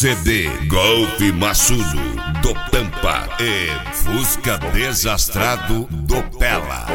CD Golpe Maçudo do Pampa e Fusca Desastrado do Pela.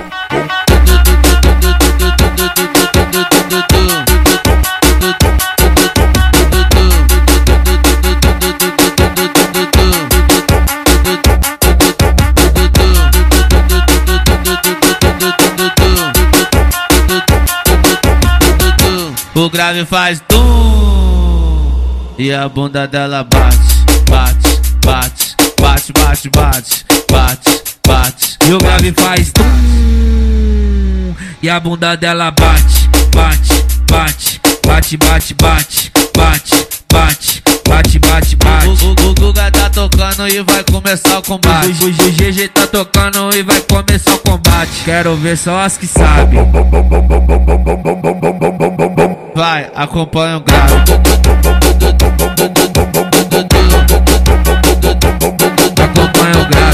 O grave faz tum e a bunda dela bate, bate, bate, bate, bate, bate, bate, bate. E o grave faz tum e a bunda dela bate, bate, bate, bate, bate, bate, bate, bate, bate, bate, bate. O Guga tá tocando e vai começar o combate. O GG tá tocando e vai começar o combate. Quero ver só as que sabem. Vai, acompanha o grave. Acompanha o grave.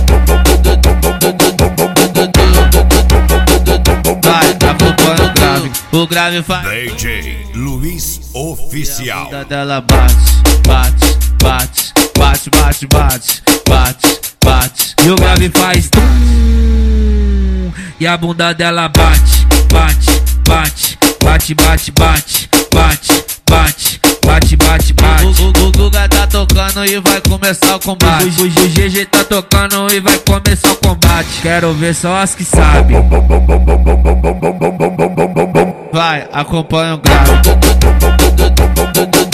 Vai, acompanha o grave. O grave faz DJ Luiz Oficial. A bunda dela bate, bate, bate, bate, bate, bate, bate, bate. E o grave faz tum e a bunda dela bate, bate, bate, bate, bate, bate, bate, bate, bate, bate, bate. O Guga tá tocando e vai começar o combate. O GG tá tocando e vai começar o combate. Quero ver só as que sabem. Vai, acompanha o grave.